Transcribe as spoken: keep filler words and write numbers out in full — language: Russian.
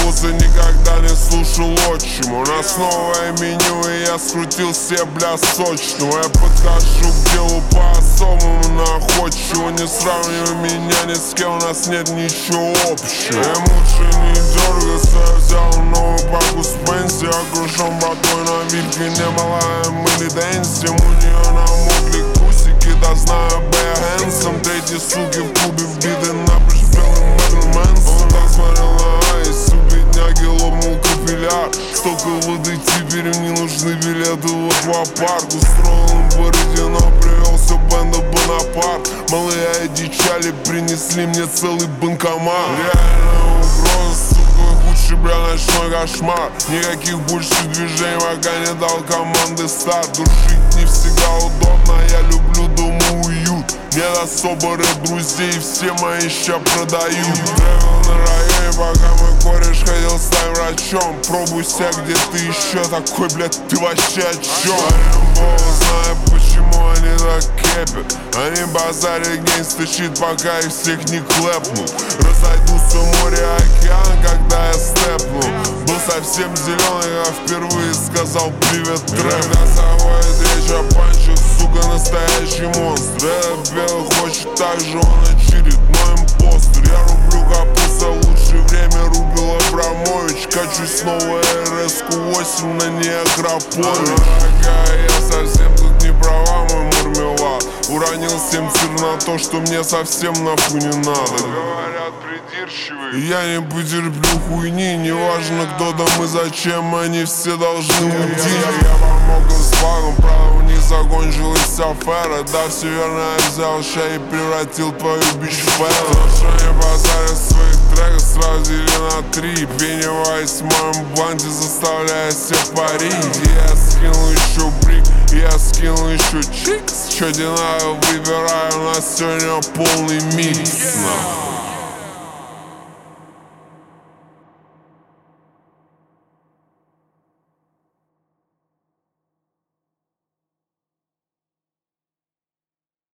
вуза никогда не слушал отчим. У нас новое меню, и я скрутил себе, бля, сочного. Я подхожу к делу по-особому находчиво. Не сравнивай меня ни с кем, у нас нет ничего общего. Им лучше не дергаться, я взял новую паку с пенси. Окружен братвой на вильке, немалая мы не дэнсим. У нее намокли кусики, да знаю, бэй хэнсом. Третьи суки в клубе вбиты напрочь белым Мэрлин Мэнсон. Он так смотрел на айс, у бедняги лопнул капилляр. Столько воды, теперь им не нужны билеты в аквапарк. Устроил им Бородино, привел все бенда Бонапарт. Малые одичали, принесли мне целый банкомат. Реальная угроза, сука, худший, бля, ночной кошмар. Никаких больше движений, пока не дал команды старт. Душить не всегда удобно, я люблю дома уют. Нет особо рэп друзей, все мои ща продают. Тревел на районе, пока мой кореш ходил стать врачом. Пробуй себя, где ты еще такой, блядь, ты вообще о чем? Бог знает, почему они так кепят. Они базарят гейнста щит, пока их всех не клепнут. Разойдутся море, океан, когда я степну. Был совсем зеленый, а впервые сказал привет трэп. Когда заводит речь о панчах, сука, настоящий монстр. Этот белый хочет так же, он очередной импостер. Я рублю капуста, лучшее время рубил Абрамович. Качу снова эр эс восемь на неакрополе. Я совсем тут не права, мой мурмелад. Уронил семь цир на то, что мне совсем нахуй не надо. Говорят, придирчивый. Я не потерплю хуйни, неважно кто там и зачем, они все должны уйти. Я помог им с флагом, правда у них закончилась афера. Да, все верно, я взял ща и превратил твою бич в фэра. То, что не базарят своих треков, сразу дели на три. Пеннивайз в моем бланте заставляет всех парить. Я скинул еще брик, я скинул еще чикс. Чё тебе надо, выбираю, у нас сегодня полный микс.